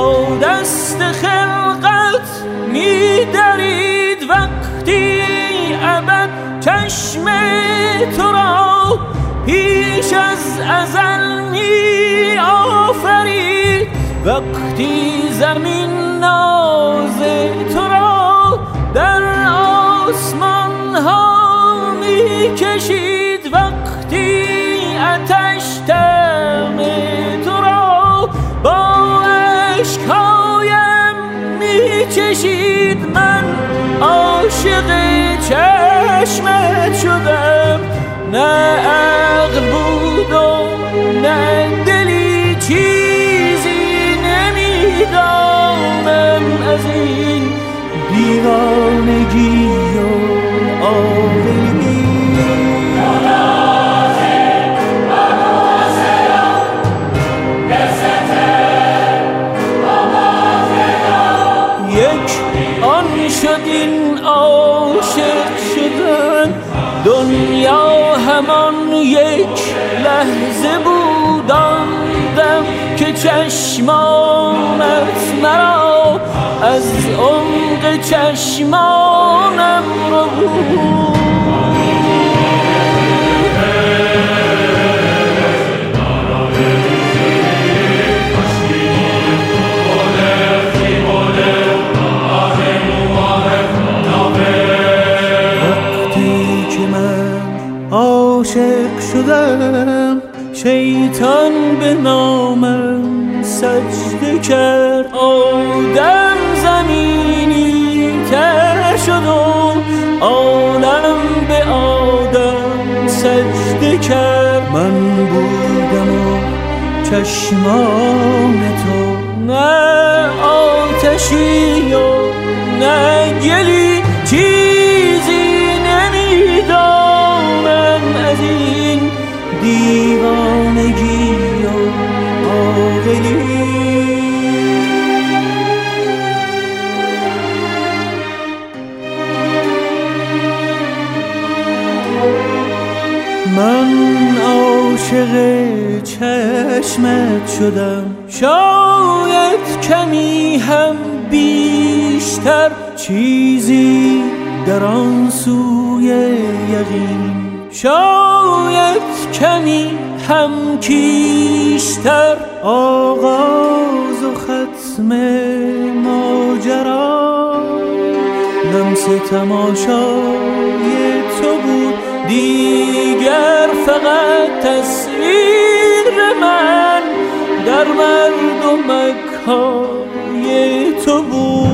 با دست خلقت می‌درید وقتی ابد چشم تو را پیش از ازل می آفرید، وقتی زمین ناز تو را در آسمان ها می کشید، وقتی آتش طعم تو را با اشکایم می چشید. من عاشق چشمت شدم، نه عقل بود و نه دلی، چیزی نمیدانم از این دیوانگی و عاقلی. یک آن شد این عاشق شدن، دنیا همان یک لحظه بود، آن دم که چشمانت مرا از عمق چشمانم رو بود. عاشق شدم شیطان به نامم سجده کرد، آدم زمینی تر شد و عالم به آدم سجده کرد. من بودم و چشمان تو نه آتشی و نه گلی، چیزی نمیدانم از این دیوانگی و عاقلی. من عاشق چشمت شدم، شاید کمی هم بیشتر، چیزی در آن سوی یقین، شاید کمی هم کیشتر، آغاز و ختم ماجرا لمس تماشای تو بود، دیگر فقط تصویر من در مردمک های تو بود.